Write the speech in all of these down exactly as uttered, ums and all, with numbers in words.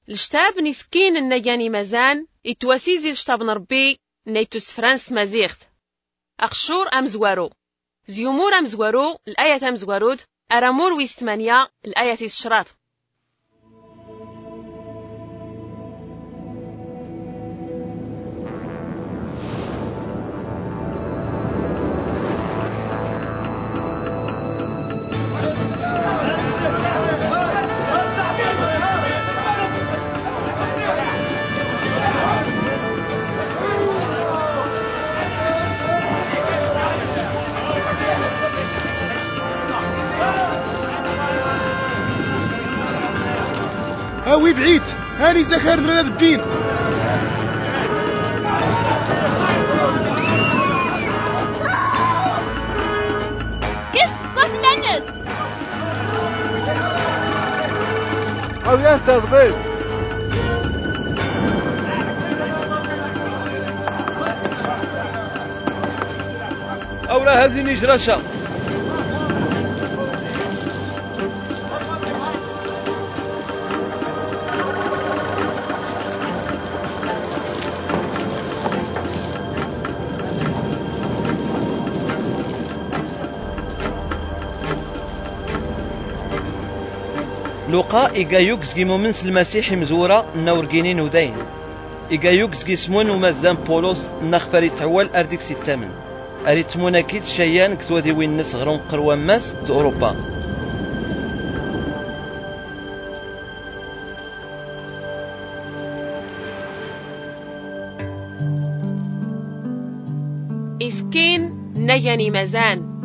الشتاب نسكين النجاني مزان اتواسيزي الشتاب نربي نيتوس فرانس مازيغت أخشور أمزوارو زيومور أمزوارو الآية أمزوارود أرامور ويستمانيا الآية الشراط. هاوي بعيد هاني زكار درنا ذبين كس بطلنس او يانت ذبين او لا هذه نجرشة لوقا إيجايوكس جي مومنس المسيح مزورة النورجينين ودين إيجايوكس جي سمون ومازان بولوس نخفري تعوال أردكس الثامن أريت مناكيد شيان كتوذي وين نس غرون قروان ماس دو أوروبا. إسكين نياني مزان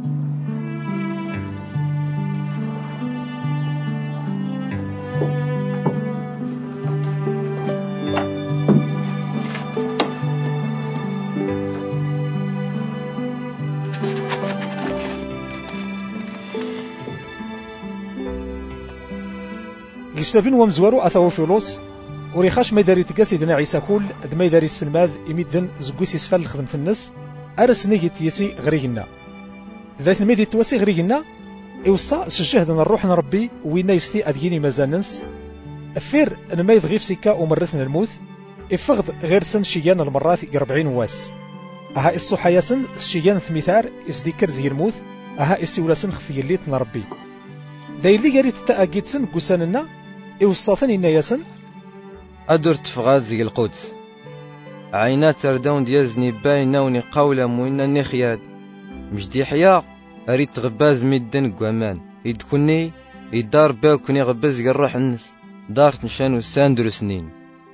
جستافين ومزوارو أثاوفيلوس وريخاش ما داري تقا سيدنا عيسى كول ذ ما داري السلماذ يمدن زكويس يسفل الخدم في الناس أرس نيجي تيسي غريقنا ذات الميدي تواسي غريقنا إوصا سجهد نروح نربي وينا يستي أديني مازاننس أفير أنا ما يضغيف سكا ومرثنا الموت إفغض غير سن شيان المرات ربعين واس أها إسو حياسن شيان ثميثار إسديكر زي الموت أها إسي ولاسن خفي الليت نربي داي اللي قريت التأكيد سن قساننا إوصافن إنا ياسن أدور تفغاد زي القدس عينات تردون ديازني باينوني قولا موينا نخياد مجدي حيا أريد تغباز ميدن قوامان يدكني يدار باكني غباز يروح النس دارت نشانو ساندرو سنين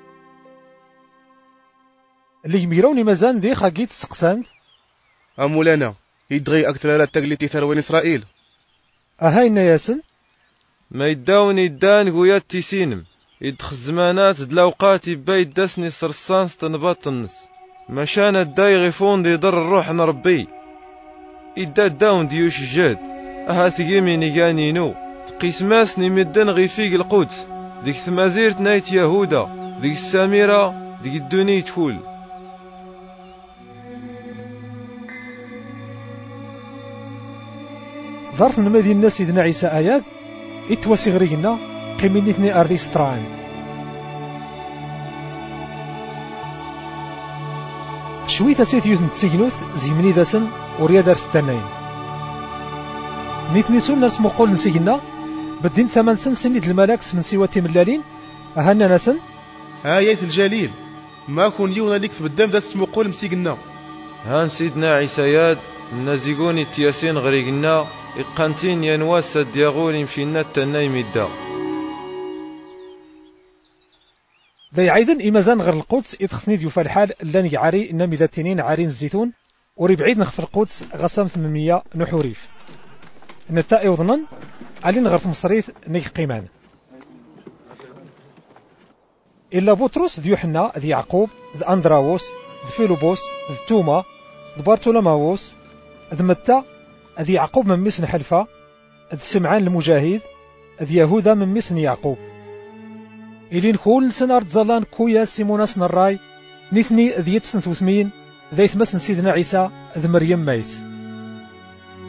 اللي يميروني مازان دي خاقيت سقسان أمولانا يدغي أكثر لا تقليتي ثروين إسرائيل أها إنا ياسن ما يداوني دان قويات تيسينم يدخل زمانات دلاوقات يباي داسني سرسانس تنبات النس مشان الداي غيفون دي در الروح نربي إدا داون ديوش جاد أها ثقيمي نيقانينو تقيس ماسني مدن غيفيق القدس ديك ثمازيرت نايت يهودا ديك الساميرة ديك الدوني تفول ظرف من مدينة الناس سيدنا عيسى آيات إتواسي غريقنا قيميني ثني أرضي ستران شوية سيت يوثن تسيجنوث زيمني داسن وريادر التنين نيتني سون ناس مقول نسيجنا بدين ثمان سن سنيد الملاكس من سواتي ملالين أهنا ناسن آيات الجليل ما كون يونا ليك في الدم داس مقول مسيقنا هان سيدنا عيسياد نازيقوني تياسين غريقنا إقانتين ينواس دياغوني مشينا التنايم الدا ذي عيدن إمازان غير القدس إدخثني ديوفا الحال لان يعاري إنامي ذا تنين عارين الزيتون وربعيد نخف القدس غصام ثمانمية نحوريف نتا إوضنن علين غير في مصريث نيك قيمان إلا بطرس ذي يوحنا ذي يعقوب ذي أندراوس ذي فيلوبوس ذي توما ذي بارتولماوس ذي متى ذي يعقوب من مسن حلفة ذي سمعان المجاهد ذي يهوذا من مسن يعقوب إلين كل سنة زلان كويا سيموناس نراي نثني ذي يتسن ثوثمين ذي ثمسن سيدنا عيسى ذي مريم ميس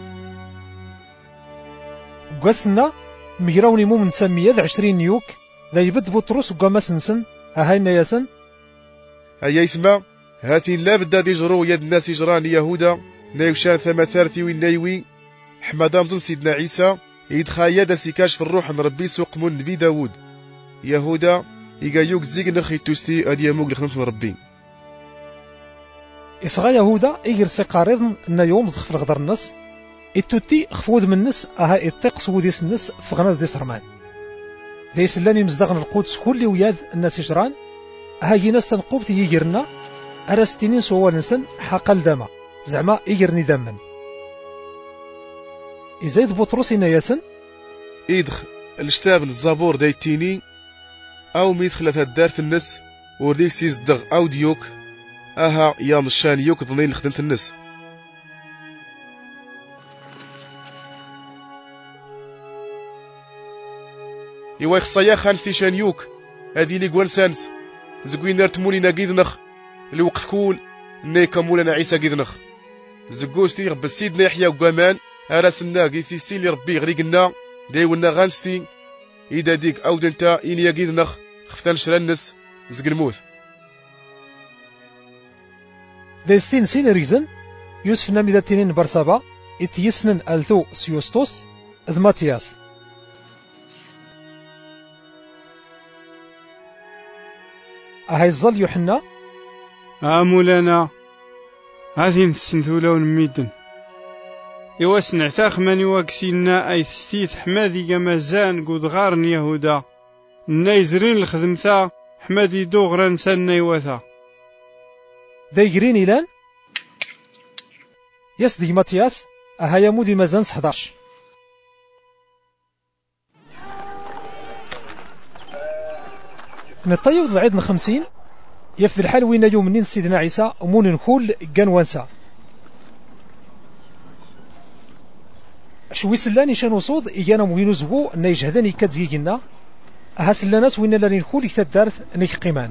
قسنا ميراوني مو من سمية ذي عشرين نيوك ذا يبد بطرس وقام سنسن أهاينا ياسن هيا يسمى هاتين لا بدا ديجرو يد الناس يجران يهودا نايوشان ثما ثارثي والنايوي حمد مزن سيدنا عيسى يدخايا دا سيكاش في الروح نربي سوق من نبي داود يهودا يقايوك زيق نخي توستي ادي يموك لخدمة نربي إصغى يهودا إيجر سيقارضن إن يوم زخف الغدر النس التوتي خفود من النس أها إطيق سوديس النس فغناز ديس رمان ديس اللاني مزدغن القدس كل وياذ الناس يجران أها يناس تنقوبت يجرنا أرستينين سوا نسن حقل داما زعما إيجرني داما إزايد بطرس إنا ياسن إيدخ الاشتاب الزابور دايتيني أو ميدخل الدار في النس وريك سيزدغ أو ديوك أها يا مشان يوك ظنين لخدمة النس إوا يخصايا خانستي شان يوك هادي لي قوان سانس زقوين نرتموني ناقيدنخ اللي وقت كول نيكا مولانا عيسى قيدنخ زقوستي غب سيدنا يحيى وقامان أراسنا قيثي سيلي ربي غريقنا دايونا غانستي إذا ديك أو دنتا إني قيدنخ خفتان شرنس زق الموت دايستين سين ريزن يوسف نامي داتينين برسابا إتيسنن ألثو سيوستوس ذ ماتياس أهاي الظل يوحنا آمولانا هذه السنثولة ونميدن إوا سنعتا خماني واكسينا أي تستيث حمادي جمازان قد غارن يهودا نايزرين الخدمتا حمادي دوغران سان نايواثا دايجرين إلان يسدي ماتياس أهايا مودي مازان سحداش نطيب العيد خمسين يفذ الحال وين يوم منين سيدنا عيسى أمون نكول كان وانسا شوي سلاني شانو صود إيانا موينو زبو نيجهداني كتزيجنا أها سلاناس وين لاني نكول يكتاد دارث نيك قيمان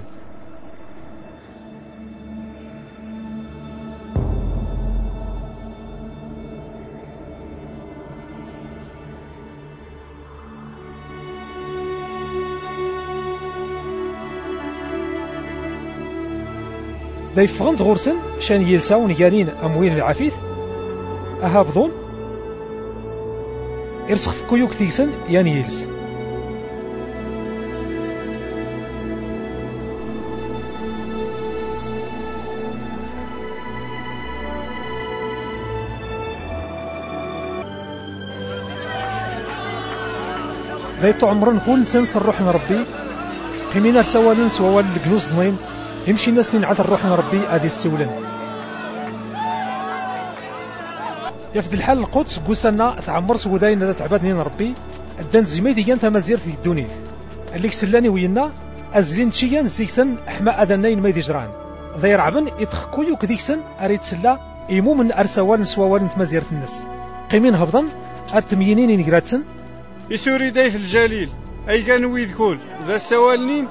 دا يفغند غورسن شان يلساون يانين أموين العفيث أها بضون إرسخ في كيوك تيسن يان يلس دا يطو عمرن كل سنس الروح نربي قيمينا سوالن سوال الجنوس ضمين يمشي الناس اللي نعث الروح نربي هذه السولن يفد الحال القدس قوسنا تعمر سوداين هذا تعبادني نربي الدان زميدي كان تمازير في الدنيا اللي كسلاني وينا ازلين شيان زيكسن احما اذنين ما يجران ضير عبن يتخكو يوك ديكسن اريد سلا يمو من ارسوال نسوال نتمازير في الناس قيمين هبضن التميينين نقراتسن يسوري دايف الجليل اي كانوا يذكول ذا السوالنين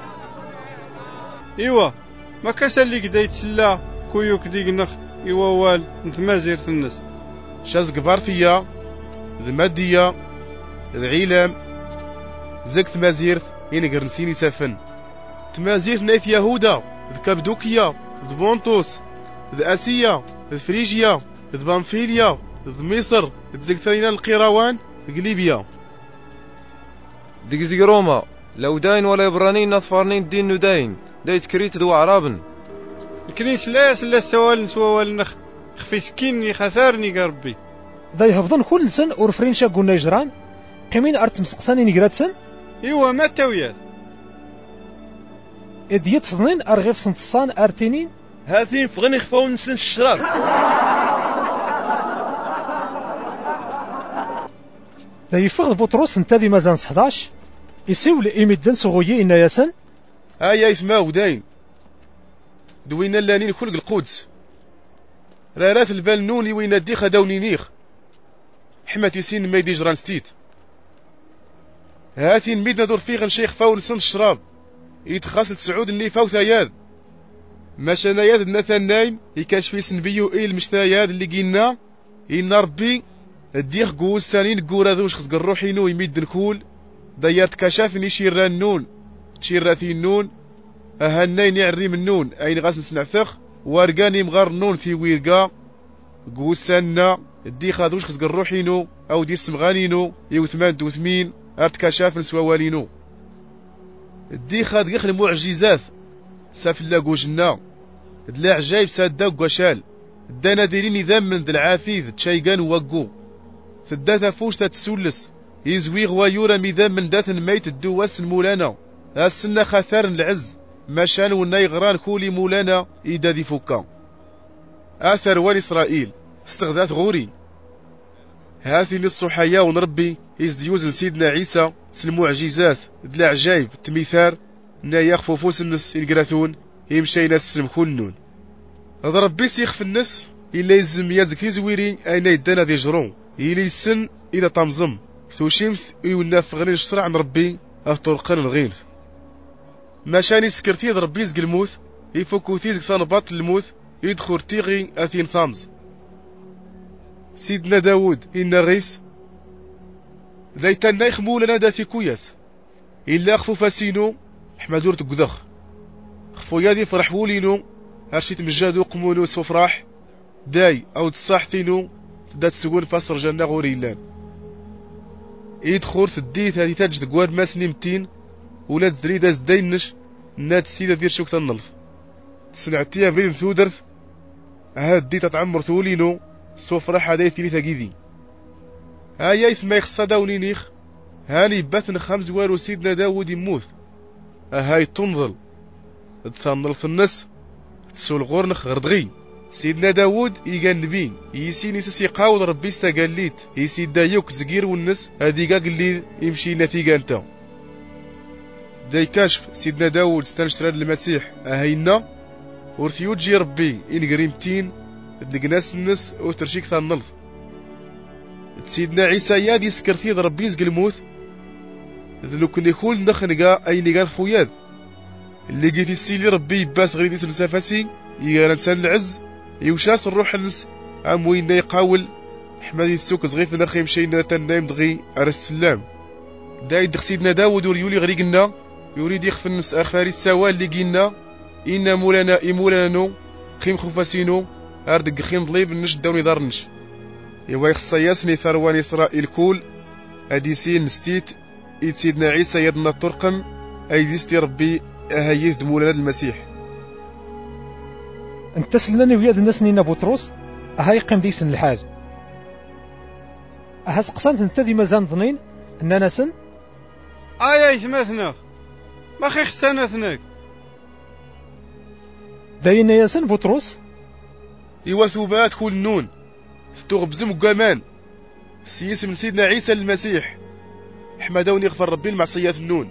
إيوا ما كسلي كدا يتسلا كويوك ديك نخ إيوا وال نتمازير الناس شاز قبارتيا ذ مادية ذ عيلام زك تمازيرث ينقر نسيني سافن تمازيرث نايث يهودا ذ كابدوكيا ذ بونطوس ذ آسيا ذ فريجيا ذ بامفيليا ذ مصر ذ زك ثانينا القيروان ذ ليبيا ديك زيك روما لو داين ولا يبرانين نظفارنين الدين نداين دايت كريت دو عرابن الكنيس لا سلا السوال نسوال نخ خفي سكيني خثارني قربي دا يهبضن كل سن ورفرينشا قلنا يجران قيمين ارت مسقساني نقراتسن ايوا ما تاويات اديت صدنين ارغيف سنتصان ارتينين هاثين فغني خفاون نسن الشراب دا يفغض بطرس انتادي مازان صحداش يسيول إيميدن سغويي إنا ياسن هيا يثما وداين دوينا لانين خلق القدس رارات البالنوني وين الديخ داوني نيخ حماتي سين ما يدي جران ستيت هاتين ميدنا دور فيغن شيخ فاول سن الشراب يتخاصل تسعود الني فاوثا ياد ماشانا ياد ناثان نايم يكاش في سنبيو ايه المشتاياد اللي قيلنا إن ربي الديخ قول سانين قورا ذوش خزق الروحينو يميد الكول دايرت كشافني شيرا النون شيراتي النون أهنين يعري من نون أين غاس نسنعثخ وارقاني مغار نون في ويرقا قوسانا دي خادوش خزق الروحينو أو دي سمغانينو يوثمان دوثمين أرت كشاف نسوالينو دي خاد غيخ المعجزات سافلا قوجنا دلا عجايب سادا وقشال دانا ديرين نظام من العافيذ تشايقان وقو ثداتا فوش تتسولس يزوي غوايورا ميدام من داث الميت الدواس المولانا السنة خاثار العز ماشان وناي غران كولي مولانا إيدا دي فوكا آثر وال إسرائيل استغذات غوري هاثي للصحيا ونربي إزديوز سيدنا عيسى سلمعجزات دلا عجايب تميثار نا يخفو فوس النس القراثون يمشي ناس سلم كلنون هذا ربي سيخف النس إلا يزم يازك يزويري أين يدانا دي جرون إلي السن إذا طمزم ثوشيمث يوناف غير يشرع عن ربي أطرقان الغيث ماشاني سكرتي ربي يزق الموت يفكو تيزك ثانباط الموت يدخل تيغي أثين ثامز سيدنا داود إن غيس ذيتان نايخ مولانا داثي كوياس إلا خفو فاسينو حمدور تقدخ خفو يادي فرح بولينو هرشيت مجادو قمونو سفراح داي أو تصاحتينو تدات سقون فاسر جنة غوريلان يدخل تديت هذه تجد قواد ماسني متين ولاد زريدة زدينش ناد سيدة دير شوك تنلف تسنعتيها بريد ثودرث هاد دي تتعمر تولينو سوف راح هداي ثلاثة جيدي هاي يثما يخصى داونينيخ هاني بثن خمس وارو سيدنا داود يموت هاي تنظل تنظل الناس تسول غورنخ غردغي سيدنا داود يقال نبي يسيني سسي قاول ربي استقاليت يسيد دايوك زقير والنس هادي قاق اللي يمشي نتيجة انت داي كاشف سيدنا داود استنشترى المسيح اهينا ورثيو تجي ربي إن قريمتين دقناس النس وترشيك ثان سيدنا عيسى ياد يسكر فيه ربي يزق الموت ذلو كن يخول نخنقا أي نقال خوياد اللي قيت يسيلي ربي يباس غير يسم سافاسي يقال انسان العز يوشاس الروح النس عم وين يقاول حماد يسوك صغيف نخيم شي ناتن نايم دغي على السلام داي دخ سيدنا داود وريولي غريقنا يريد يخف النس اخاري السوال اللي قينا إنا مولانا إمولانو خيم خفاسينو أردق خيم ضليب نش داوني دارنش يوا يخص ياسني ثروان إسرائيل كول أديسين نستيت إيد سيدنا عيسى يدنا الطرقم أيديستي ربي أهيث دمولانا المسيح انت سلاني وياد الناس نينا بطرس أهاي قيم ديسن الحال أها سقسانت انت دي مازان ظنين أننا سن آي ثماثنا ما خي خسانا ثناك داينا ياسن بطرس إيوا ثوبات كل نون ستوغ بزم قامان سيس من سيدنا عيسى المسيح حمدوني يغفر ربي المعصيات النون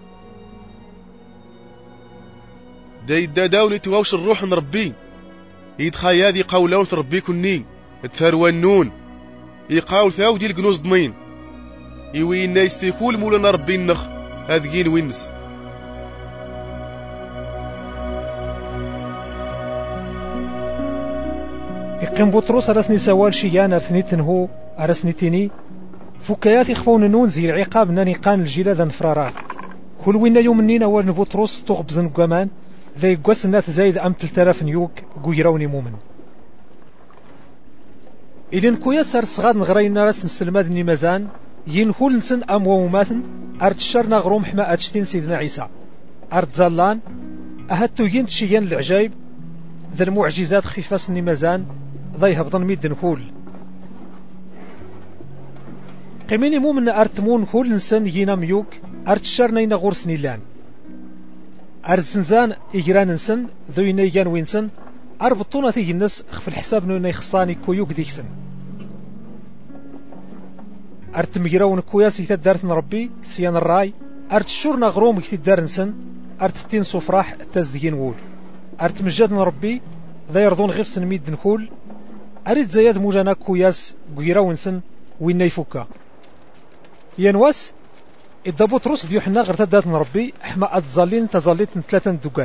داي داوني تواوش الروح من ربي يدخايادي قولون ربي كني تثروى النون يقاول ثاو ديال الكنوز ضمين يوين يستيكول مولانا ربي النخ هادقين وينس يقيم بطرس رسني سوال شيان أرثنيتن هو أرسنيتيني فكايات يخفون نون زي العقاب ناني قان الجلاد نفرارا كل وين يوم نين أول بطرس تغبزن قمان ذا يقوس الناس زايد أم تلتلاف نيوك قويروني مومن إذن كويا سار صغاد نغرينا رسن سلماد نيمازان ينهول نسن أم وماثن أرد الشرنا غروم حما أتشتين سيدنا عيسى أرد زالان أهدتو ينت شيان العجايب ذا المعجزات خفاس نيمازان ضيها بضن ميد نهول قيميني مومن أرتمون هول نسن ينا ميوك أرد الشرنا ينا غور سنيلان أرد سنزان إجران نسن ذو ينا يجان وينسن أربطونا تيجي الناس في الحساب نو يخصاني كويوك ديكسن أرت مجراون كوياس يتدارت ربي سيان الراي أرت شورنا غروم يتدار نسن أرت تين صفراح تزدين وول أرت مجاد ربي ذا يرضون غير سن ميد نكول أريد زياد موجانا كوياس جراون سن وين يفكا ينواس إذا بطرس ديو حنا غير تدارت ربي حما أتزالين تزاليت ثلاثة دوقات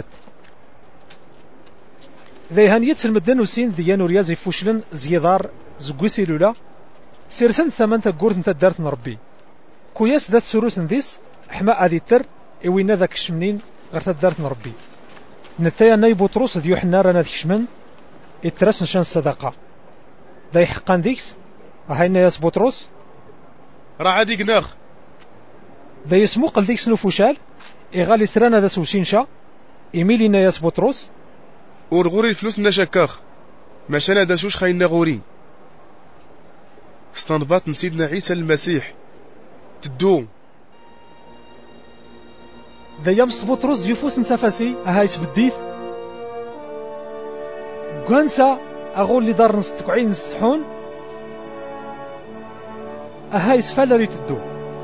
ذي هانيت المدن وسين ديانو رياضي فوشلن زيدار زقوسي لولا سيرسن ثمن تقورد نتا دارت نربي كوياس ذات سروس نديس حما ادي تر وين ذاك الشمنين غير تدارت ربي نتايا ناي بطرس ديو حنا رانا تكشمن يترس نشان الصدقه دا يحقان ديكس هاينا ياس بطرس راه عادي كناخ دا يسمو قل ديكس نفوشال إغالي سرانا ذا سوشينشا إيميلينا ياس بطرس ورغوري الفلوس منا شكاخ ماشانا دا شوش خاينا غوري استنباط سيدنا عيسى المسيح تدو ذا يامس بطرس يفوس نتفاسي هايس بديث قوانسا أغول لي دار نستقعين السحون هايس فالري تدو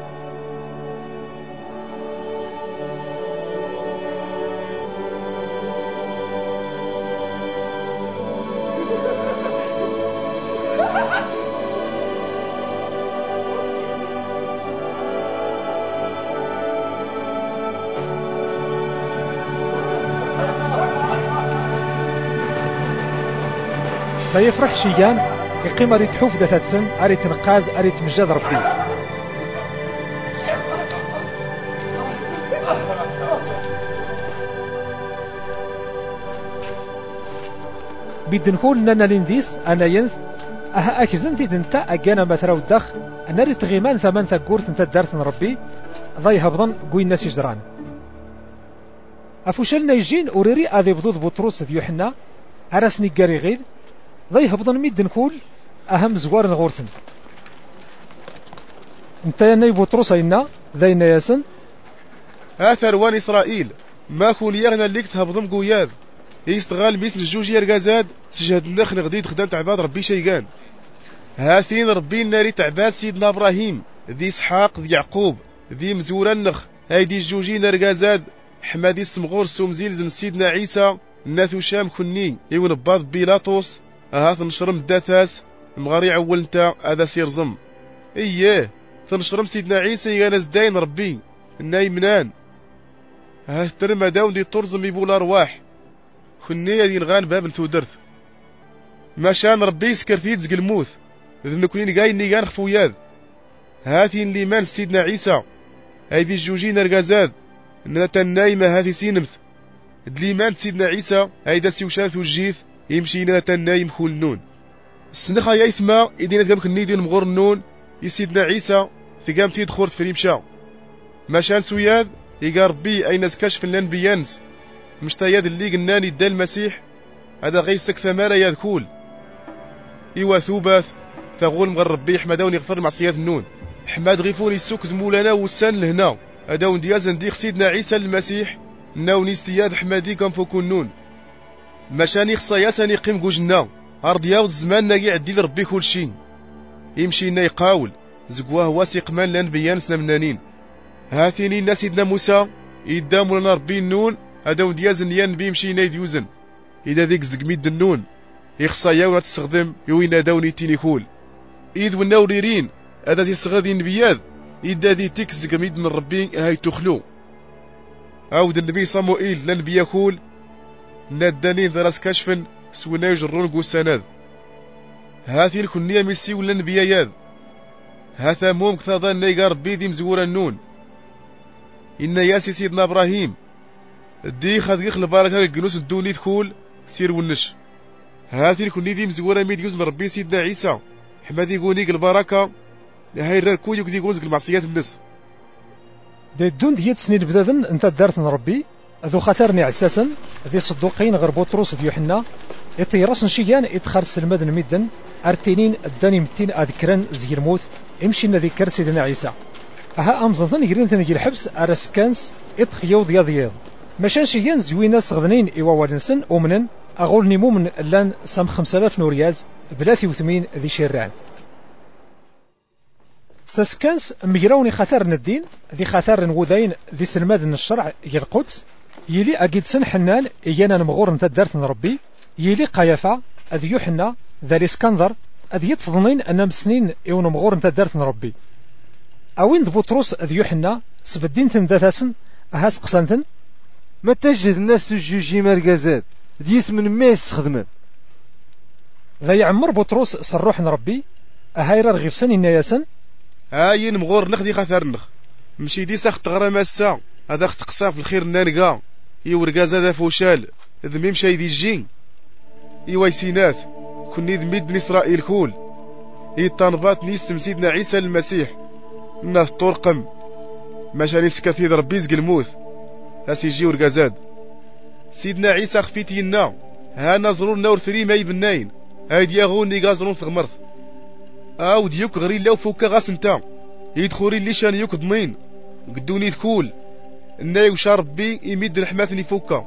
لا يفرح شيان يقيم أريد حوف ذا تاتسن أريد تنقاز أريد تمجد ربي بيدنكول لنا لنديس أنا ينث أها أكزنتي دنتا أجانا مثلا ودخ أنا ريت غيمان ثمان ثقورت انت دارت ربي ضي هبضن قوي الناس يجدران أفوشلنا يجين أوريري أذي بضوض بطروس ذي يوحنا أرسني قاري غير ضي هبضن ميد نقول أهم زوار نغورسن انت يا ناي بطروس أينا ذينا ياسن آثروان إسرائيل ما كون يغنى الليك تهبضم قوياذ يستغال ميسن الجوج يرقازاد تجهد النخ نغديد خدام تعباد ربي شيقان هاثين ربي الناري تعباد سيدنا إبراهيم ذي إسحاق ذي يعقوب ذي مزورا النخ هايدي الجوجين رقازاد حمادي السمغور سومزيل زن سيدنا عيسى ناثو شام كني يون باض بيلاطوس هاث نشرم الداثاس مغاري عول نتا هذا سيرزم اييه تنشرم سيدنا عيسى يانس داين ربي النايمنان هاث ترمى داون دي ترزم يبول أرواح كني هذي نغان باب ثودرث ما شان ربي سكرتيد زق الموت إذن كونين قاين نيغان خفوياذ هاتي اللي مان سيدنا عيسى هذي الجوجين رقازاد نتا النايمة هذي سينمث دليمان سيدنا عيسى هيدا سيوشاث الجيث يمشي نتا النايم خول النون السنخة يايثما إدينا تقام كني دين مغور النون يسيدنا عيسى ثقام تيد خورت فريمشا ما شان سوياذ يقا ربي أين سكشف الأنبيانس مشتاياد اللي قلناني دا المسيح هذا غيسك ثمارة يذكول إيوا ثوباث ثغول مغر ربي حمداون يغفر معصيات النون حماد غيفون يسوك زمولانا والسان لهنا هداون ديازن ديخ سيدنا عيسى المسيح ناو نيستياد حمادي كم فوكون نون مشاني خصاياسان يقيم قوجنا أرض ياود زمان ناقي عدي لربي كل شي يمشي نا يقاول زقواه واسق مان لانبيان سنا منانين هاثيني نا سيدنا موسى يدامو لنا ربي النون هداون ديازن يان بيمشي نا يديوزن إذا ذيك زقميد النون يخصايا ولا تستخدم يوينا داوني تينيكول إذ والنوريرين هذا تيصغدي نبياذ إذا ذي تيك زقميد من ربي هاي تخلو عود النبي صموئيل لنبي يقول ناداني ذراس كشفا سونا يجرون قوساناذ هاثي الكنية ميسي ولا نبياياذ هاثا موم كثاظا نيقا ربي ذي مزورا النون إن ياسي سيدنا إبراهيم دي خذ يخل بارك هاك الجنوس الدوني تكول سير ونش هاثي الكنية ذي مزورا ميد يوزن ربي سيدنا عيسى حمادي يقونيك البركة هاي الركو يقدي يقونزك المعصيات الناس دي دون ديت سنين بدادن انت دارت ربي ذو خاطرني عساسا ذي صدوقين غير بطرس ذي يوحنا يطيرس نشيان يدخل سلمدن ميدن ارتينين الداني متين اذكران زي الموت امشي نذكر سيدنا عيسى اها امزنطن يقرين تنجي الحبس ارسكانس يطخيو ضياض ضياض ماشان شيان زوينا صغدنين ايوا والنسن امنن اغول نيمو من لان سام خمسة آلاف نورياز بلاثي وثمين ذي شيران ساسكانس مجراوني خاطر الدين ذي خاطر نوذين ذي سلماد الشرع هي القدس يلي أكيد سن حنان إيانا نمغور نتا دارت ربي يلي قيافة أذ يوحنا ذا الإسكندر أذ يتصدنين أنا مسنين إيو نمغور نتا دارت ربي أوين بطرس أذ يوحنا سبدين تندثاسن أهاس قسانتن ما تجد الناس تجوجي مرقزات ذي اسم ما يستخدمه ذا يعمر بطرس صروح ربي أهايرا رغيفسن إنا ياسن هاين مغور نخ دي خاثر نخ مشي دي ساخت غرا ماسا هذا اختقسا في الخير نانقا يورقاز هذا فوشال ذمي مشى يدي الجين يويسينات كوني ذميد بني اسرائيل كول يطنبات نيسم سيدنا عيسى المسيح ناس طرقم ماشاني سكاثي ربي زق الموت اسيجي ورقازاد سيدنا عيسى خفيتينا ها نزرون نور ثري ماي بناين هايدي غوني غازرون ثغمرث او ديوك غري لو فوكا غاسنتا يدخوري اللي شان يوك ضمين قدوني ذكول الناي وشا ربي يمد الحماثني فوكا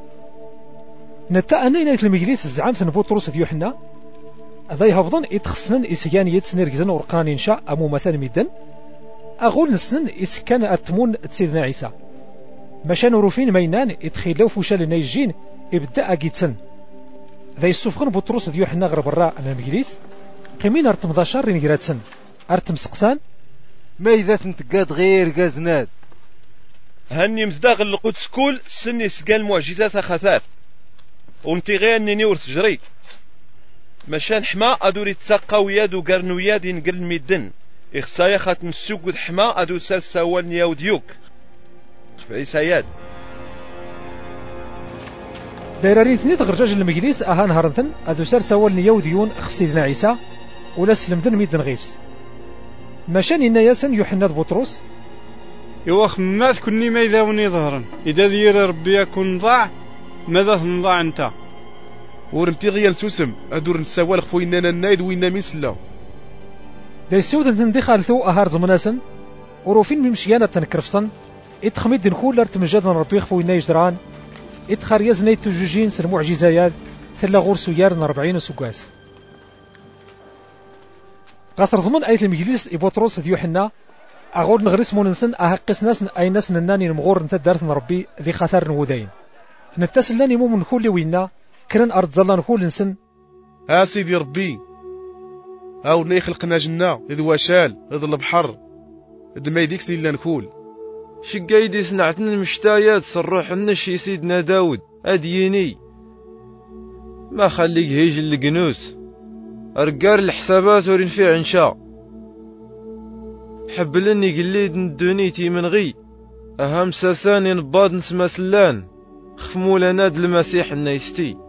نتا أنا ينايت المجلس زعام ثن بطرس ديو حنا هذا يهبضن يتخصنن إسيان يتسنرجزن ورقان إنشاء أمو مثلا ميدن أقول نسنن إسكان أتمون سيدنا عيسى مشان روفين مينان يتخيلو فوشال النيجين يبدأ أجيتسن ذا يسوفغن بطرس ديو حنا غرب الراء أنا المجلس قيمين أرتم ذاشر نجراتسن أرتم سقسان ما إذا تنتقاد غير قازناد هني مزداغ القدس كل سني سقال معجزات خفاف وانتي غير انني ورتجري مشان حما ادوري تساقا وياد وقرنوياد ينقل ميدن اخصايا خات نسوق حما ادو سال سوال نياو ديوك عيساياد دايراري ثني تغرجاج المجلس اها نهارنتن ادو سال سوال نياو ديون خف سيدنا عيسى ولا سلمدن ميدن غيفس مشان إن ياسن يوحنا بطرس إوا خمات كني ما إذا وني ظهرا إذا دير ربي يكون ضاع ماذا تنضاع أنت ورمتي غيال سوسم أدور نسوال خوينا النايد وينا ميسلا دا يسود ندي خالثو أهار زمناسن وروفين ممشيانا تنكرفصن إتخميد نخول ارتمجاد ربي خوينا يجران إتخار يزني تجوجين سر معجزايات ثلا غور سيار أربعين سكاس قصر زمن أيت المجلس إبوتروس ديوحنا أغور نغرس موننسن أهقس ناس أي ناس نناني نمغور نتا دارت ربي ذي خطر نودين نتسلاني مو من كل وينا كرن أرض زلان كل نسن ها سيدي ربي أو نيخلقنا جنة إذ وشال إذ البحر إذ ما يديكس ليلا نكول شقايدي صنعتنا المشتايات صروح النشي سيدنا داود أديني ما خليك هيج القنوس أرقار الحسابات ورين في عنشا حبلني قليد ندونيتي من غي أهم ساساني نباد نسمى سلان خفمولا ناد المسيح النايستي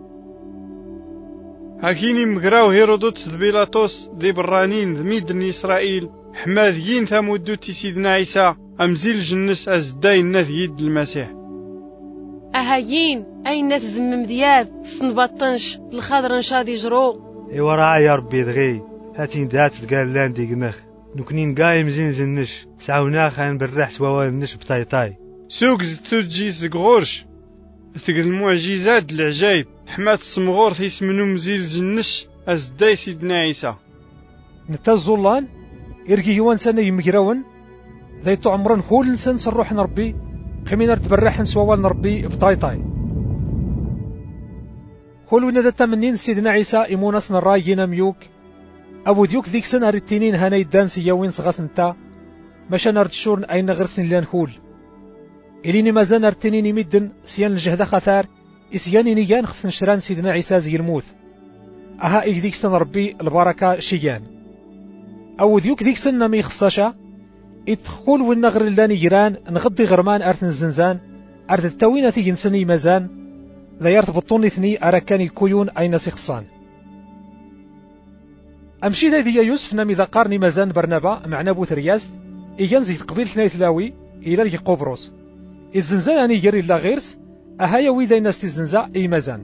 هاكيني مقراو هيرودوت بيلاطوس ذي برانين ذميدن إسرائيل حماذيين ثمودوتي سيدنا عيسى أمزيل جنس أزداي الناث يد المسيح أهايين أين تزمم دياد صنبطنش الخضر نشادي جرو إيوا راه يا ربي دغي هاتين دات تقال لاندي قنخ نكنين قايم زين زنش سعونا خان بالرح سواوال نش بطايطاي سوق زتو تجي زقغورش ثقل المعجزات العجايب حمات السمغور ثيسمنو مزيل زنش أزداي سيدنا عيسى نتا الزولان إرقي يوان سنة يمقراون ذيتو عمران كل نسان صروح نربي خمينا تبرحن سواوال نربي بطايطاي كل ونا تمنين سيدنا عيسى إيموناس نراينا ميوك أبو ديوك ذيك سنة التنين هانا يدان سياوين صغاس نتا ماشا نرتشورن أين غرسن لان كول إليني مازان التنين يمدن سيان الجهد خثار إسياني نيان خفن شران سيدنا عيسى زي الموت أها إيك ذيك سنة ربي البركة شيان أبو ديوك ذيك سنة ميخصاشا إدخول والنغر اللاني جيران نغضي غرمان أرثن الزنزان أرث التوينة ينسني مازان ذا يرتبطون اثني أراكاني كويون أين سيخصان أمشي ذي يوسف نامي ذا قارني مازان برنابا مع نابوت رياست إيجانزي تقبيل ثناي ثلاوي إلى لي قبرص الزنزان أني يجري لا غيرس أهايا ويدا الناس تزنزا أي مازان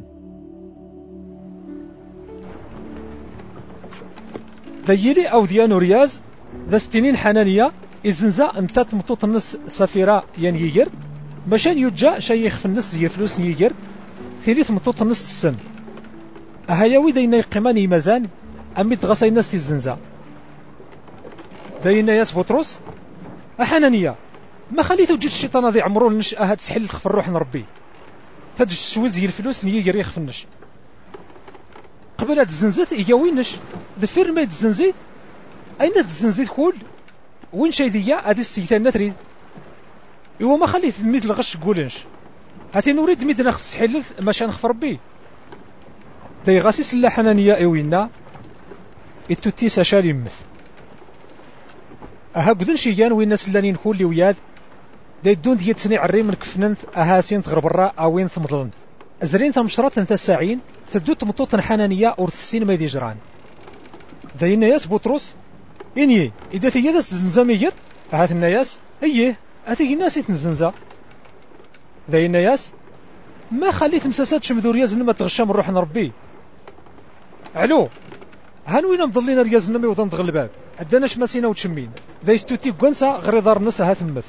ذا يلي أو ديانو رياز ذا ستينين حنانية الزنزا انتات مطوط النص سفيرة ين يجر مشان يجا شيخ في النص يفلوس يجر ثلاث مطوط النص السن أهايا ويدا ينا يقيماني مازان أميت غصي الناس تزنزا داينا ياس بطرس أحنانية ما خليتو جيت الشيطان ذي عمرو نش أهد سحل تخف الروح نربي فدش سوزي الفلوس نيجر يخف النش قبل هاد الزنزات إياوينش دفير ما يتزنزيت أين تزنزيت كل وين شي ذيا هاد السيتان نتريد إيوا ما خليت ميت الغش قولنش هاتي نريد ميت ناخذ سحل ماشي نخف ربي داي غاسي سلا حنانية إيوينا التوتيس شالي مث أها قدن شيان وين الناس اللي كل وياد دايدون ديال تسنيع الريم من كفننت أها سين تغرب الراء أوين ثمضلن أزرين ثمشرات انت الساعين ثدو تمطوط حنانية ورثسين ما يدي جران ذا الناس بطرس إني إذا تيجي تزنزامير هات الناس أيه هاتي الناس يتنزنزا ذا الناس ما خليت مساسات شمذو رياز لما تغشى من روح ربي علو هان وين مضلين رياز نمي وطن دغ الباب اداناش ماسينا وتشمين ذا يستوتي كونسا غير دار الناس هات المث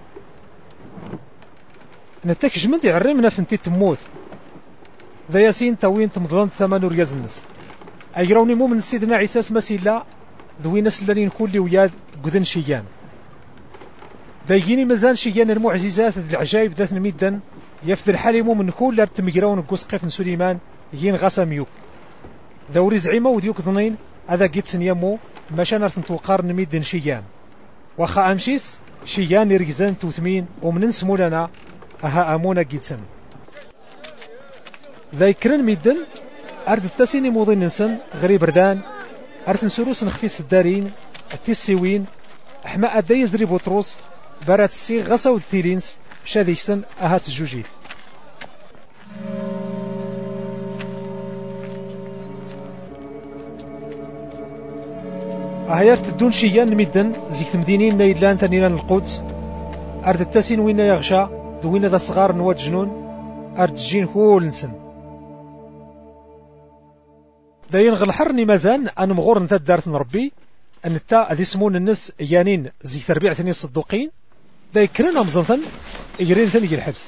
نتاك جمد يعرمنا فنتي تموت ذا ياسين توين تمضلن ثمن رياز الناس ايراوني مو من سيدنا عيسى سماسيلا ذوي ناس اللي كل وياد قذن شيان ذا يجيني مزال شيان المعجزات العجائب ذات الميدان يفد الحليم من كل لار تمجراون قوس قيف سليمان ين غساميوك دوري زعيمه وديوك ظنين هذا قيت سنيامو ماشا نرث نتوقار نميد شيان واخا امشيس شيان يركزان توثمين ومن نسمو لنا اها امونا قيتسن ذا يكرن ميدن ارد التاسيني موضين ننسن غريب بردان ارث نسروس نخفيس الدارين التيسيوين احماء دايز دري بطروس برات السي غسا والثيرينس شاديكسن اهات الجوجيث اهيار تدون شيان ميدن زيك تمدينين نايدلان تانيلان القدس ارد التاسين وين يغشى دوين ذا صغار نواد جنون ارد جين هول نسن داين غلحرني مازان انا مغور نتا دارت نربي ان تا ذي سمون الناس يانين زيك تربيع ثاني الصدوقين دا يكرن امزنثن يجرين ثاني الحبس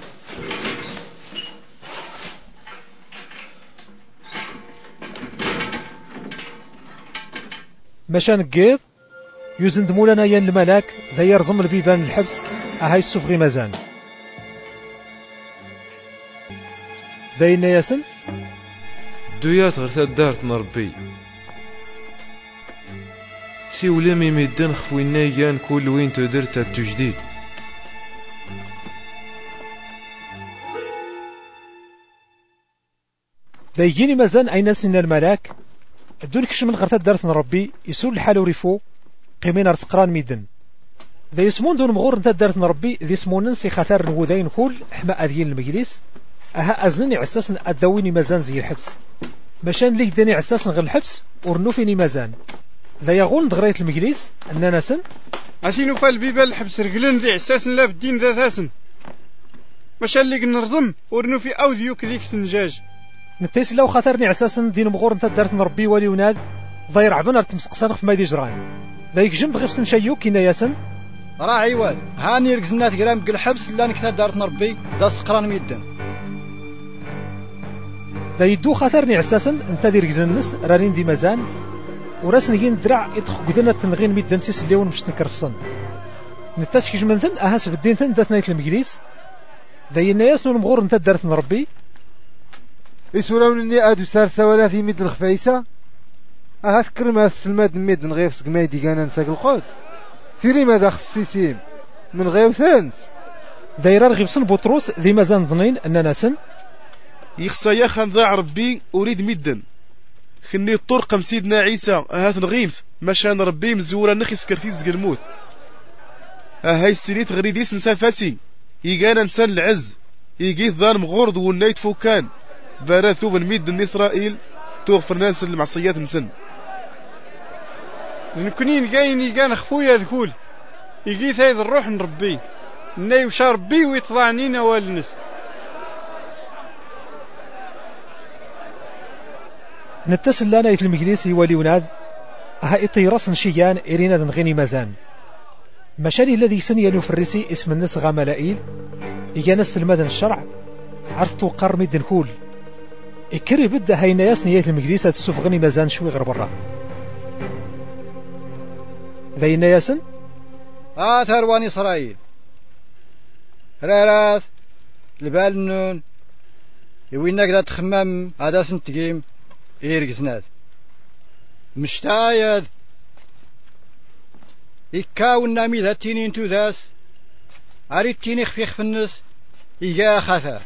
مشان قيض يوزند مولانا يان الملاك ذا يرزم البيبان الحبس اهاي السفغي مازان داين ياسن دويات غير تدارت نربي سيولي ميميدن خفوينا يان كل وين تدرت التجديد دا يجيني مازان اي ناس من الملاك الدون كش من غير تدارت نربي يسول الحال وريفو قيمين ارسقران ميدن دا يسمون دون مغور نتا دارت نربي ذي سمونن سي خاطر نودين كل حما اذين المجلس اها ازنني عساسن اداويني مازان زي الحبس مشان ليك داني عساسن غير الحبس ورنوفيني مازان ذا يغول دغرية المجلس اننا سن عشينو فالبيبال الحبس رجلن ذي عساسن لا بالدين ذا ثاسن مشان ليك نرزم ورنوفي او ذيوك ذيك سنجاج نتيس لو خاطرني عساسن دين مغور نتا دارت نربي ولي وناد ضير عبنا تمسقسان في مايدي جران ذا يكجم دغيف سنشيوك كينا ياسن راه عيواد هاني ركزنا تقرام الحبس لا نكتا دارت نربي دا سقران ميدن دا يدو خاطرني عساسن انت دي ركزن النس رانين دي مازان وراسن ين درع يدخل قدنا تنغين ميدن سيس الليون مش نكرفصن نتاس كيجمنتن اهاس بدين تن دات نايت المجلس ذا يناياس نون مغور انت دارت نربي يسوراون اني ادو سار سوالا في ميدن الخفايسه اها تكرم السلماد ميدن غير سق مايدي كان نساك القدس ثيري ماذا خصيصين من غير ثانس دايره غيفسن بطروس ذي مازان ظنين اننا سن يخصا يا خان ذا ربي اريد ميدن خني الطرقم سيدنا عيسى هات نغيمت مشان ربي مزوره نخي سكرتيت زق الموت هاي السيريت غريديس نسان فاسي يقانا نسان العز يقيت ذان مغورد والنايت فوكان باراثو بالميدن اسرائيل توغفر ناس المعصيات نسن نكونين قاين يقان خفويا ذكول يقيت هاي الروح نربي ناي وشا ربي ويطلعنينا والنس نتسل لنا يت المجلس يولي وناد ها إطيرس شيان إرينا دنغيني مازان مشاري الذي سنيانو في الرسي اسم الناس غاملائيل يجانس المدن الشرع عرفتو قرمي دنكول إكري بدا هاينا ياسن يت المجلس تسوفغني مازان شوي غير برا ذينا ياسن اه ترواني إسرائيل رارات البال النون يوينا كدا تخمم هذا سنتقيم إيرقزناد مشتايد إكاون نامي ذا تينين تو ذاس أريد تيني خفيخ في النس إيجا خاثا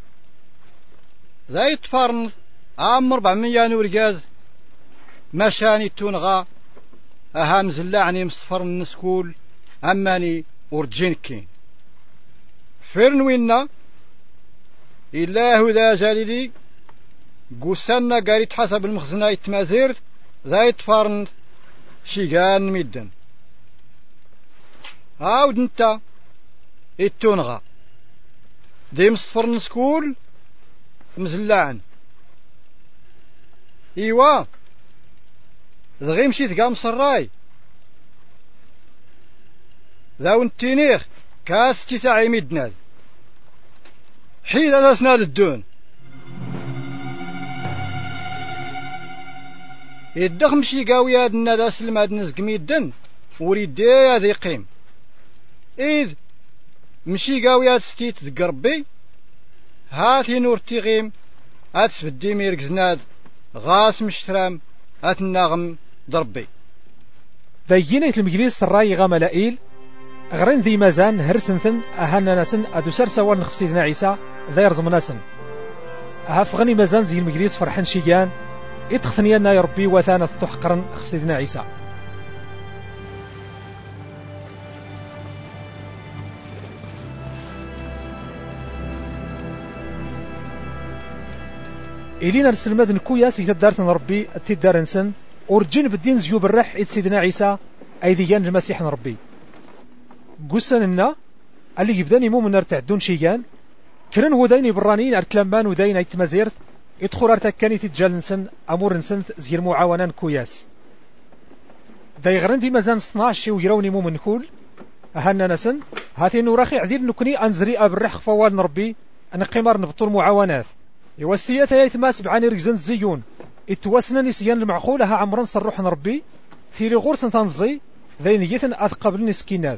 ذا يتفرن عام ربعمية نور جاز مشاني تونغا أها مزلعني مصفر النسكول أماني ورجينكين فرن وينا إله ذا جاليلي قوسنا قاريت حسب المخزنة يتمازيرت ذا يتفارن شيغان ميدن عاود انت التونغا دي مصفر نسكول مزلعن ايوا دغي مشيت كاع مصراي ذاو التينيخ كاس تساعي ميدنال حيل هذا سنال الدون يدخ مشي قاوي هاد النادا سلم هاد نزق ميدن وريدي هاد يقيم إذ مشي قاوي هاد ستيت ذق ربي هاتي نور تيغيم هاد سبدي ميركزناد غاس مشترام هات النغم ضربي ذيينيت المجلس الراي غاملائيل غرين ذي مازان هرسنثن أهانا ناسن أدو سرسوال نخف سيدنا عيسى ذا يرزم ناسن أها فغني مازان زي المجلس فرحان شيجان اتخثنيانا يا ربي وثانا تحقرن خف سيدنا عيسى إلينا السلماد نكوياس يتدارتن ربي التدار نسن ورجين بالدين زيوب الرح إد سيدنا عيسى أيديان المسيح ربي قسن لنا اللي يبداني مو من ارتعدون شيئان كرن وديني برانين ارتلمان ودين ايتمازيرت يدخل ارتكاني تجال نسن امور نسن زير معاونان كوياس داي غرن دي مازان اثناش ويروني مو من كل اهنا نسن هاتي نوراخي عديل نكني انزري ابرح فوال نربي انا قمر نبطل معاونات يوستيات يتماس بعاني ركزن زيون اتواسنا نسيان المعقولها عمرن صروح نربي في غورس تنزي ذي نيتن اثقبل نسكيناد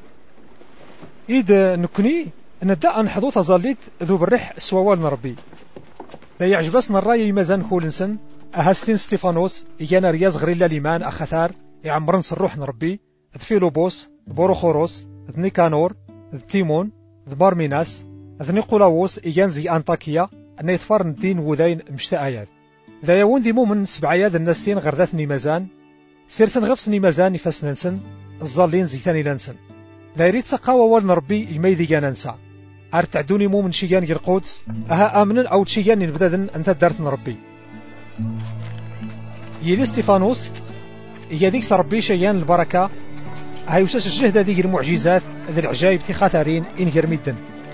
إذ نكني نداء نحضو تظليت ذو بالرح سوال نربي ذا يعجبسنا الرأي مازان كولنسن أهستين ستيفانوس إيانا رياز غريلا ليمان أخثار يعمرن صروح نربي ذ فيلوبوس ذ بوروخوروس ذ نيكانور ذ تيمون ذ بارميناس ذ نيقولاوس إيان زي أنطاكيا أن يتفارن الدين وذين مشتاقيات ذا يوون ديمو من سبعياد الناستين غرداتني مازان سيرسن غفصني مازان يفسننسن الظالين زي ثاني لانسن لا يريد سقاوة والنربي يميذي جاننسا أرتعدوني مو من شيان القدس أها آمنن أو شيان نبدأن أنت دارت نربي يلي ستيفانوس يديك ربي شيان البركة هاي وساس الجهد هذه المعجزات ذي العجائب في خاثرين إن جرميدن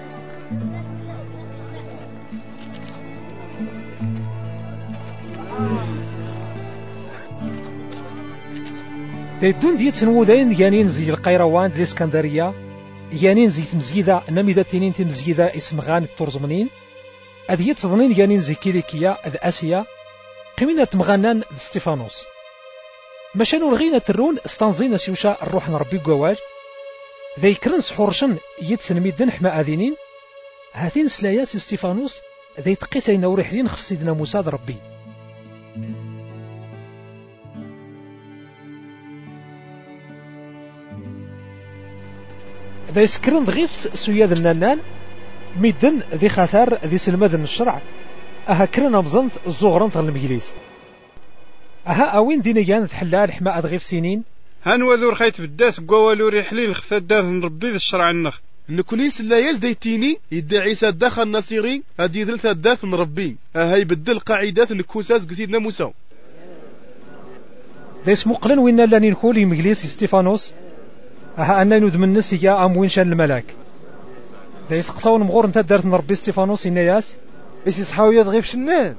تيدون ديت سنودين يانين زي القيروان دي الاسكندرية يانين زي تمزيدة نميدة تنين تمزيدة اسم غان الترزمنين أذيت صدنين يانين زي كيليكيا أذ أسيا قيمين تمغانان دي ستيفانوس مشانو الغينا ترون استنزينا سيوشا الروح نربي قواج ذي كرن سحورشن يتسن ميدن حما أذينين هاتين سلاياس ستيفانوس ذي تقيسين ورحلين خف سيدنا موسى ربي ذا يسكرن ضغيفس سوياد النانان ميدن ذي خاثار ذي سلماد الشرع أها كرنا مزنط الزغران تغل المجليس أها أوين دينيان تحلال حماء ضغيف سنين هان وذور خيت بالداس بقوالو ريحلين الخفات داف نربي ذي الشرع النخ نكونيس لا يزديتيني يدعي عيسى داخل النصيري هادي ذلثة داف نربي أها يبدل قاعدات الكوساس قسيدنا موسى ذا اسمو قلن وين لاني نقول مجليس ستيفانوس أها أنا نود من نسيا أم وين شان الملاك ذا يسقصون مغور انت دارت نربي ستيفانوس إنياس إيش يصحاو يضغيف شنان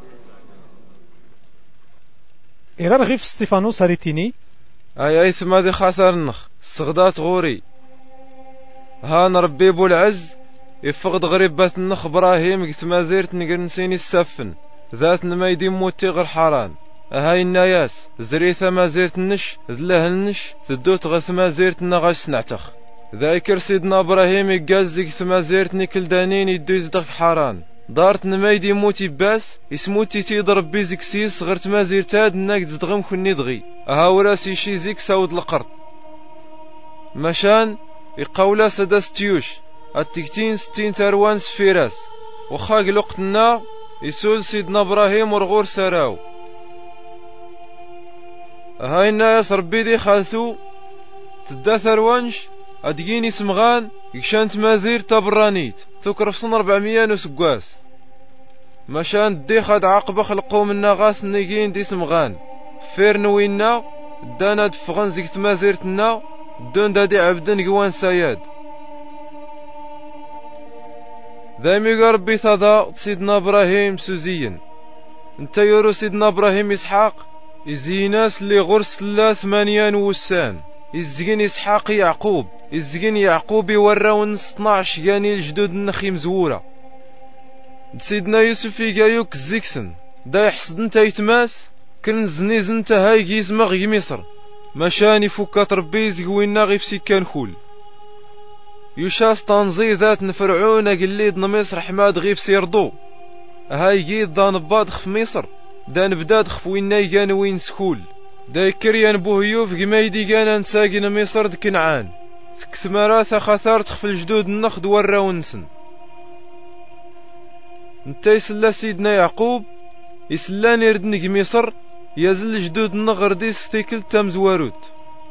إيرا رغيف ستيفانوس هاريتيني أي أي ثما ذي خاثر النخ السغدات غوري ها نربي بو العز يفقد غريبات النخ إبراهيم كثما زيرت نقرنسيني السفن ذات نمايدي موتي غير حران هاي الناياس زريثة ما زيرت النش ذله النش ذدوت غث ما زيرت نغاش سنعتخ ذاكر سيدنا إبراهيم يقازق ثما زيرت نيكل دانين يدو يزدق حران دارت نمايدي موتي باس يسموتي تيضرب بيزك سيس غرت ما زيرتاد ناك تزدغم كني دغي ها وراسي شي زيك ساود القرد مشان يقولا سدا ستيوش التكتين ستين تاروان سفيراس وخاق لقتنا يسول سيدنا إبراهيم ورغور سراو هاي الناس ربي دي خالثو تدا ثروانش ادقيني سمغان يكشانت مازير تبرانيت ثكر في سنة أربعمية نسقواس مشان دي خد عقبة خلقو من نغاث نيجين دي سمغان فيرنوينا دانا دفغان زيكت مازيرتنا دون دادي عبدن قوان ساياد دايمي ربي ثضا سيدنا إبراهيم سوزيين انت يورو سيدنا إبراهيم إسحاق إزيناس اللي غرس لا ثمانيان وسان إزجين إسحاق يعقوب إزجين يعقوب يوراون ستناعش جاني الجدود النخي مزورة سيدنا يوسف يقايوك زيكسن دا يحصد انت يتماس كنز نيز انت هاي جيزمغ غي مصر مشاني فكات ربي زقوينا غي في سكان خول يشاس تنزي ذات نفرعون قليد مصر حماد غي في سيردو هاي جيد دان بادخ في مصر دان بداد خفوينا يجان وين سكول دا يكريان بوهيوف قمايدي كان نساقين مصر دكنعان ثكثمارات خثار تخف الجدود النخد وراونسن انت يسلا سيدنا يعقوب يسلان يردنك مصر يزل جدود النغر دي ستيكل تامزواروت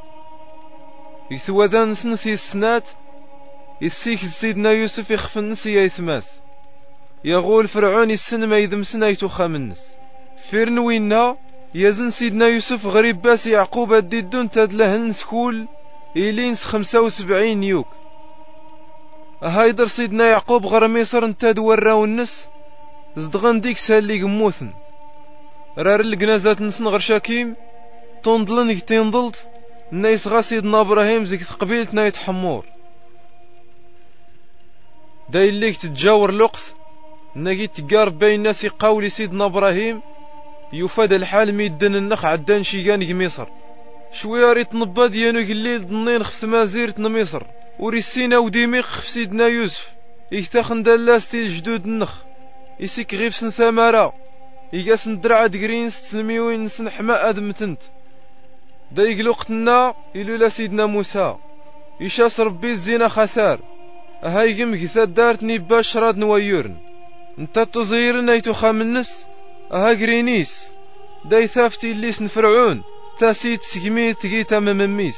يثوذا نسنثي السنات يسيك سيدنا يوسف يخف النس يثماس يغول فرعون السن ما يذمسنا يتوخى من النس فيرنوينا يزن سيدنا يوسف غريب باس يعقوب الديدون تدلهن سكول إلينس خمسة وسبعين يوك هايدر سيدنا يعقوب غير مصر انتاد وراو النس زدغن ديك سالي قموثن رار القنازات نسن غير شاكيم تنضلن يتنضلت نايس غا سيدنا إبراهيم زيك قبيلتنا يتحمور داي ليك تتجاور الوقت ناقي تقارب بين الناس يقاولي سيدنا إبراهيم يفاد الحال ميدن النخ عدان شيغان مصر شويه ريت نباد يانو الليل ضنين خف مازيرت مصر وريسينا وديميق خف سيدنا يوسف يتاخن دالاستي الجدود النخ يسيك غيف سن ثمارة يقاس ندرع دقرين ستسلميوين سن حماء ادمتنت دايق لوقتنا إلولا سيدنا موسى يشاس ربي الزينة خسار هايقم كثا دارتني باش راد نويرن انتا تزيرن ايتو خامنس ها قرينيس داي ثافتي الليس نفرعون تاسيت سقميت تقيتا ممميس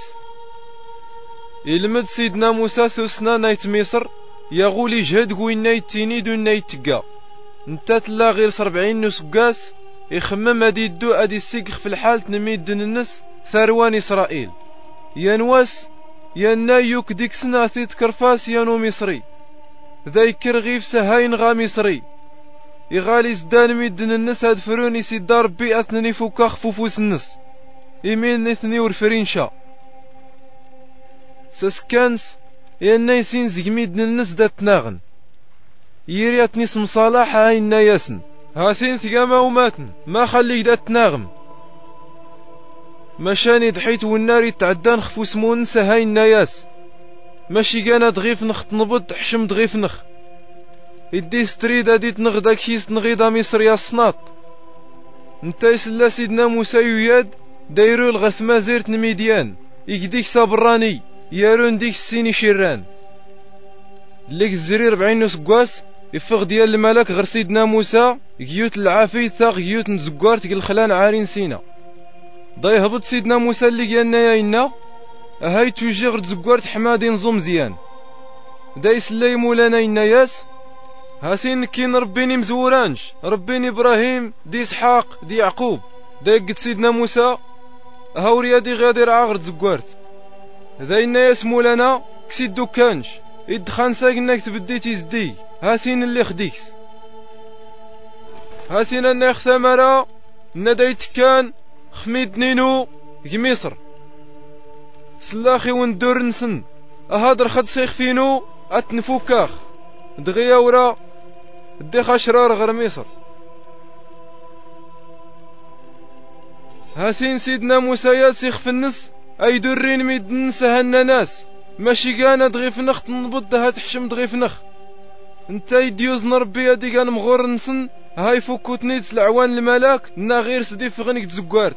يلمد سيدنا موسى ثوسنا نايت مصر يغولي جهد قوين نايت تينيد ونايت تقا انتا تلا غير سربعين نسقاس يخمم ادي الدو ادي السيقخ في الحال تنميد دن النس ثروان إسرائيل ينواس ينايوك ديك سنة ثيت كرفاس يانو مصري ذايكر غيف سهاين غا مصري يغالي زدان ميدن النس هاد فروني سيدار بي اثنني فوكا خفوفوس النس يمين نثني ورفرينشا ساسكانس ينايسين زقميدن النس دات ناغن يرياتني اسم صلاح هاي الناياسن هاثين ثقاما وماتن ما خليك دات ناغم مشاني ضحيت والنار يتعدان خفو سمو نسا هاي الناياس ماشي كانا دغيف نخ تنبض تحشم دغيف نخ يدي ستريد هادي تنغدا كيس تنغيدا مصر يا الصناط نتا يسلا سيدنا موسى يوياد دايرو الغثما زيرت نميديان يكديك صابراني يارون ديك السيني شيران ليك الزري ربعين نسقواس يفغ ديال الملك غير سيدنا موسى قيوت العافي ثاق قيوت نزقوار تقل خلان عارين سينا ضاي هبط سيدنا موسى اللي قالنا يا إنا هاي توجي غير تزقوار تحمادي نظم مزيان دايس اللي مولانا إنا ياس هاسين كين ربيني مزورانش ربيني إبراهيم دي إسحاق دي يعقوب دايقت سيدنا موسى هاوريا دي غادي رعاغر تزقوارت ذا إنا ياس مولانا كسيد دوكانش إدخان ساقناك تبدي تيزدي هاسين اللي خديكس هاسين أنا يختمرا ندايت كان خميد نينو مصر سلاخي وندور نسن أهادر خد سيخ فينو أتنفوكاخ دغيا ورا دي خشرار غير مصر هاثين سيدنا موسى ياسيخ في النس أي درين ميد نسا هالناس ماشي كان دغي في نخ تنبض ها تحشم دغي في نخ انت يديوز نربي هادي كان مغور نسن هاي فوكوت نيت العوان الملاك نا غير سدي في غنك تزقوارت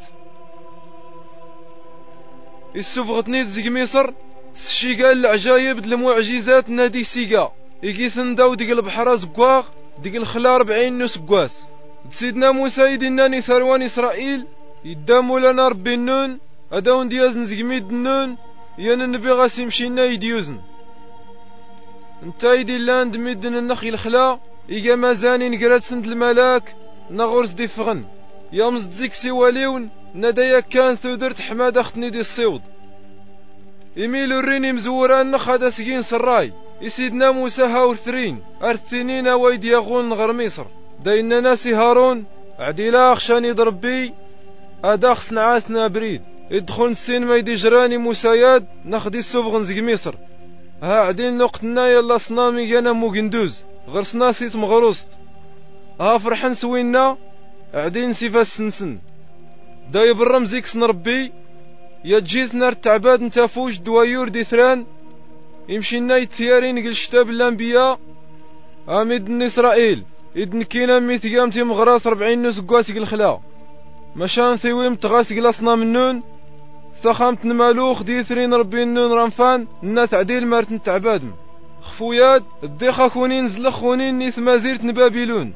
السوفغت نيت زيك مصر سشي قال العجايب د المعجزات نادي سيقا يقيثن داو ديك البحر زقواغ ديك الخلا ربعين نسقواس سيدنا موسى يدناني ثروان إسرائيل يدامو لنا ربي النون أداون ديازن زقميد النون ين النبي غاسي مشينا يديوزن انتا يدي لاند ميدن النخي الخلا إيجا مازاني نقرات سند الملاك نغورز دي فغن يامز تزيك سيواليون ندايا كان ثودرت حماد أختني دي الصيود إيميلو الريني مزوران نخادا سجين سراي يسيدنا موسى هاورثرين أرثينينا ويدياغون غر مصر داينا ناسي هارون عديلا أخشاني ضربي أداخ صنعاتنا بريد ادخل السين ما يدي جراني موسياد ناخدي السوفغن زق مصر ها عدين نقطنا يلا صنامي جانا موغندوز غير صناسيت مغروست ها فرحن سوينا عدين سيفا السنسن دايب الرمزيك سنربي يا جيت نار تعباد نتافوش دوايور دي ثران يمشي نايت ثيارين قل شتاب الانبياء اميد اسرائيل إذن كينا ميت قامتي مغراس ربعين نوس قواسي الخلا مشان ثيويم تغاسي الأصنام النون ثخامت نمالوخ دي ثرين ربي النون رنفان نا تعديل مارتن تعبادم خفوياد الديخا كونين زلخ خونين نيث مازيرت نبابيلون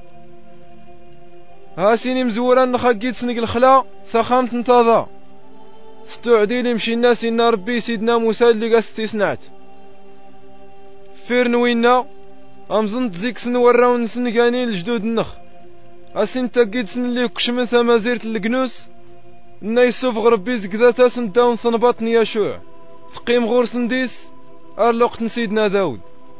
هاسيني مزوران نخاقيد سنق الخلا ثخامت نتاضا فتو عديل مشي الناس إنا ربي سيدنا موسى اللي قاستي سنعت فير نوينا أمزن تزيك سن وراون سن قانين الجدود النخ أسين تاقيد سن اللي كشمن ثمازيرت القنوس إنا يسوف غربي زكذاتا سن داون ثنباط نياشوع تقيم غور سنديس أرلوقت سيدنا داود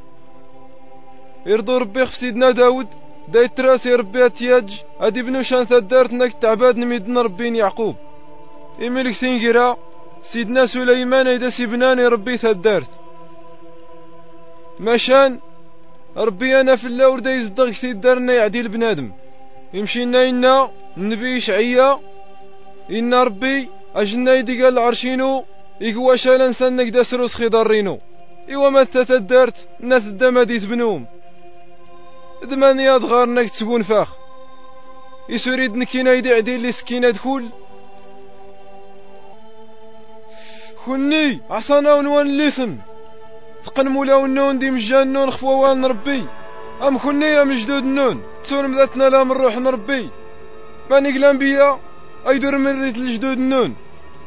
يرضو ربي في سيدنا داود داي تراسي ربي اتياج ادي بنو شان ثدارت نك تعباد نميدنا ربين يعقوب إملك سنجرا سيدنا سليمان إذا سيبناني ربي ثدارت مشان ربي أنا في اللور دا يزدغ كثير دارنا يعديل بنادم يمشينا إنا النبي شعيا إنا ربي أجنا يدي قال عرشينو يقوى شالا نسانك دا سروس خضارينو إيوا ما تتدارت الناس الدما ديت بنوم دمان ياد غارنك تسقون فاخ يسوريد نكينا يدي عديل لي سكينة دخول خني عصانا ونوان الليسن ثقن مولا ونون دي مجان نون خفوان ربي أم خني يا مجدود النون تسون ذاتنا لا من روح نربي ماني قلان بيا أيدور من ريت الجدود النون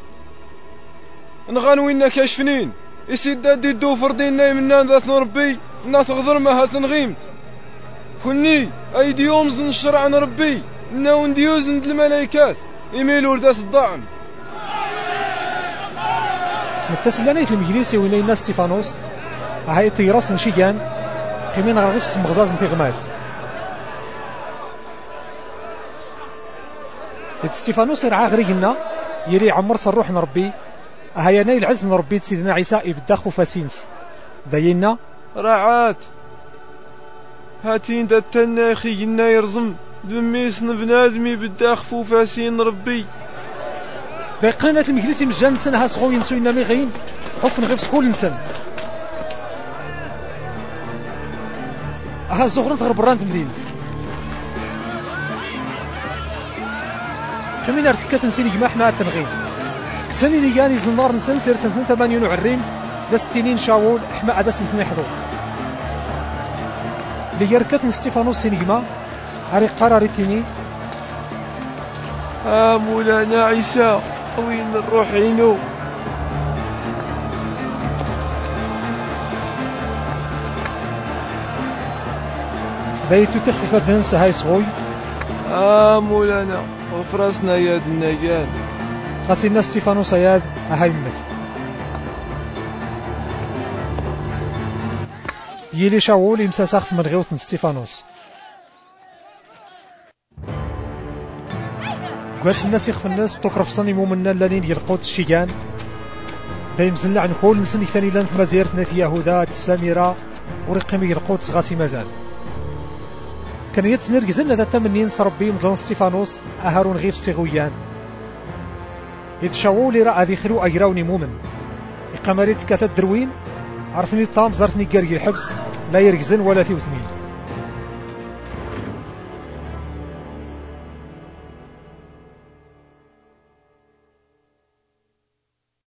نغانوينا كاشفنين يسيد دادي الدو فردين نايمنا ذات نربي الناس غضر ما هات نغيمت خني أيدي يومز نشرع نربي ناون ديوز ند الملايكات يميلوا لذات الضعن نتسلاني في المجلس وينينا ستيفانوس هاي طيراس نشيجان كمين غرفس مغزاز نتي غماس ستيفانوس رعا غريقنا يري عمر صروح نربي هاي نايل عز نربي سيدنا عيسى يبداخو فاسينس داينا رعات هاتين داتنا خينا يرزم دميس نبنادمي بداخفو فاسين ربي بقينا المجلس مجان سنها صغو ينسوينا ميغين حفن غير سكول نسن ها الزغران تغرب بران تمدين كمين ارتكات نسيني جماح مع التنغين كساني نيجاني زنار نسن سير سنتين ثمانين وعرين لستينين شاول حما عدا سنتين حضور ليركات ستيفانوس سينيجما هاري قرارتيني آه مولانا عيسى وين نروح عينو دايتو تخفيفات ننسى هاي صغوي آه مولانا غفراسنا ياد النجان خاصينا ستيفانوس ياد هاي مثل يلي شاول يمسا ساخف من غيوث ستيفانوس قواس الناس يخف الناس تقرف صني مومنا لانين يلقوت الشيجان دايم زلع نقول نسني ثاني لان في مزيرتنا في يهودا السامرة ورقمي يلقوت سغاسي مازال كان يتسنر قزلنا ذا تمنين صربي مدن ستيفانوس أهارون غيف سيغويان إذ شاول رأى ذي خلو أجراوني مومن إقامريت كاتا دروين عرفني الطام زرتني قرقي الحبس لا يرقزن ولا ثيوثني